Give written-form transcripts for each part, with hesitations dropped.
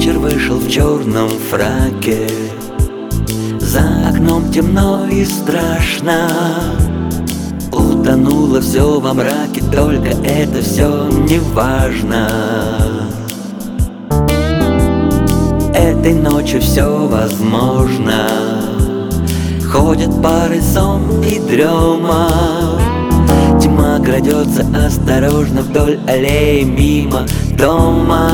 Вечер вышел в черном фраке, за окном темно и страшно. Утонуло все во мраке, только это все не важно. Этой ночью все возможно. Ходят пары, сон и дрема. Тьма крадется осторожно вдоль аллеи мимо дома.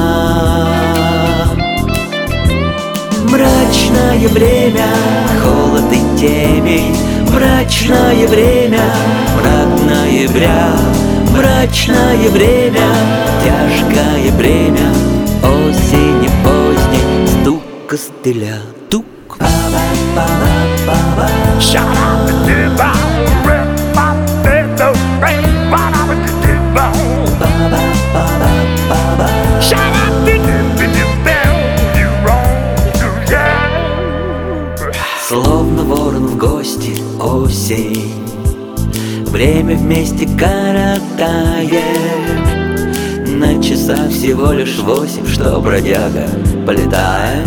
Мрачное время, холод и темень. Мрачное время, мрак ноября. Мрачное время, тяжкое бремя осени поздней, стук костыля, тук. Shout out to Dibble, rip my little brain, but I'm a Dibble. Shout out to Dibble, you wrong, yeah. Словно ворон в гости осень, время вместе коротает. На часах всего лишь 8, что, бродяга, полетает.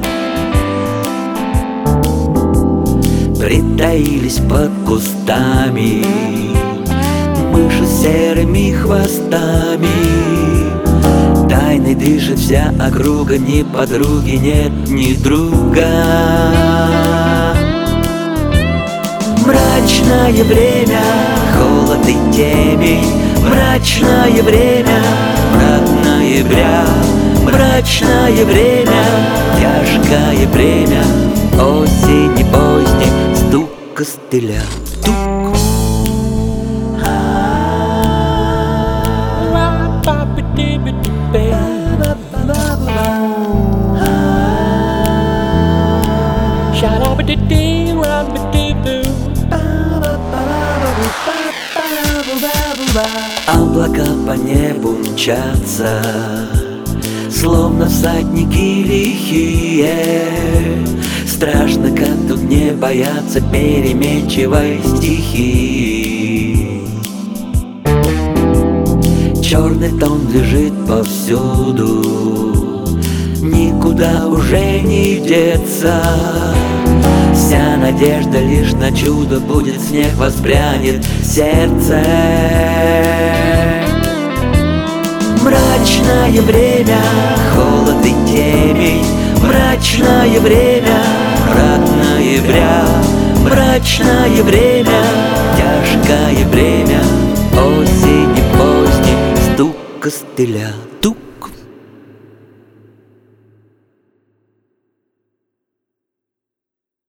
Притаились под кустами мыши с серыми хвостами. Тайной дышит вся округа, ни подруги нет, ни друга. Мрачное время, холод и темень. Мрачное время, мрак ноября. Мрачное время, тяжкое бремя осени поздней, стук костыля, тук. Облака по небу мчатся, словно всадники лихие. Страшно, как тут не бояться переменчивой стихии. Черный тон лежит повсюду, никуда уже не деться. Вся надежда лишь на чудо, будет снег, воспрянет сердце. Мрачное время, холод и темень. Мрачное время, мрак ноября. Мрачное время, тяжкое бремя осени поздней, стук костыля, тук.